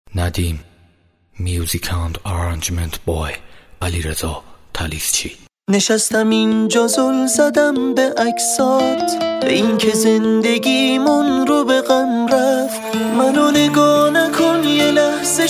ندیم میوزیک اند آرنجمنت بای علیرضا طلیسچی. نشستم اینجا زل زدم به عکسات، به این که زندگیمون رو به غم رفت. منو نگاه نکن یه لحظه،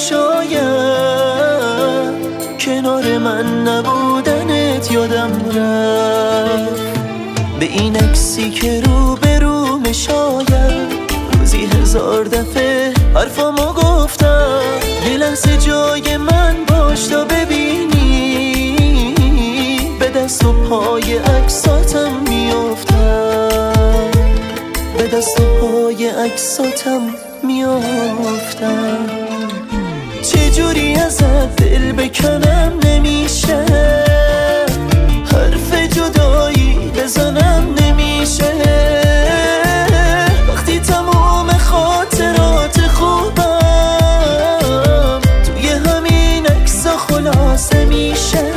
شاید کنار من نبودنت یادم رفت. به این عکسی که رو به روم، شاید روزی 1000 دفعه حرفامو گفتم. یه لحظه جای من باش تا ببینی به دست و پای عکساتم میافتم، به دست و پای عکساتم میافتم. چجوری ازت دل بکنم نمیشه، حرف جدایی بزنم نمیشه. وقتی تموم خاطرات خوبم توی همین عکسا خلاصه میشه.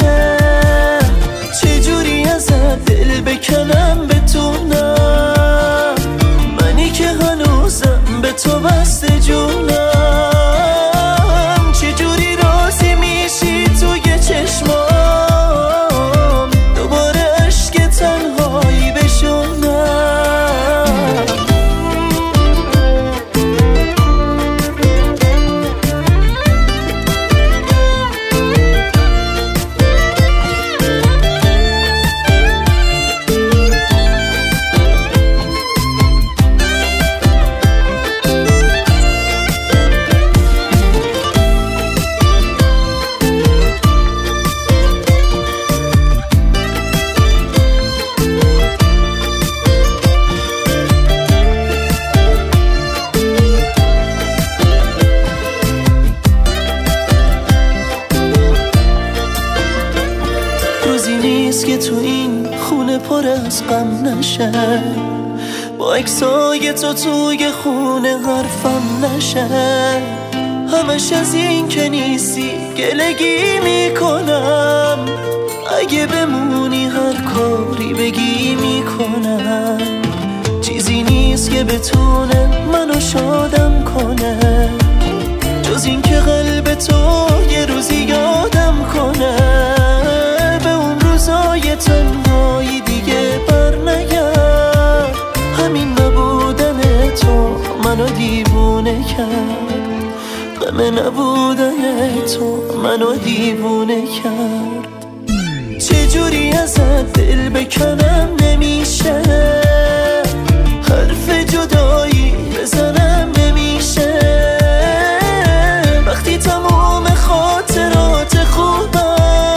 چجوری ازت دل بکنم بتونم، منی که هنوزم به تو بسته جونم. چجوری راضی میشی توی چشمام دوباره عشق تنهایی بشونم. روزی نیست که تو این خونه پر از غم نشه، با عکسای تو توی خونه حرفم نشه. همش از این که نیستی گلگی میکنم، اگه بمونی هر کاری بگی میکنم. چیزی نیست که بتونه منو شادم کنه، جز این که قلب تو یه روزی یادم کنه. روزای تنهایی دیگه بر نگرد، همین نبودن تو منو دیوونه کرد. غم نبودن تو منو دیوونه کرد. چجوری ازت دل بکنم نمیشه، حرف جدایی بزنم نمیشه. وقتی تموم خاطرات خوبم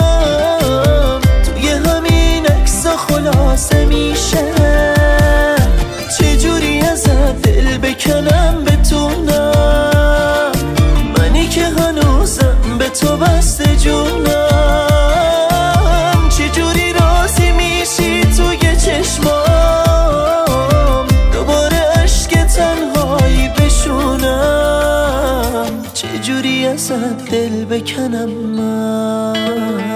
خلاصه میشه. چجوری ازت دل بکنم بتونم، منی که هنوزم به تو بسته جونم. چجوری راضی میشی توی چشمام دوباره عشق تنهایی بشونم. چجوری ازت دل بکنم من.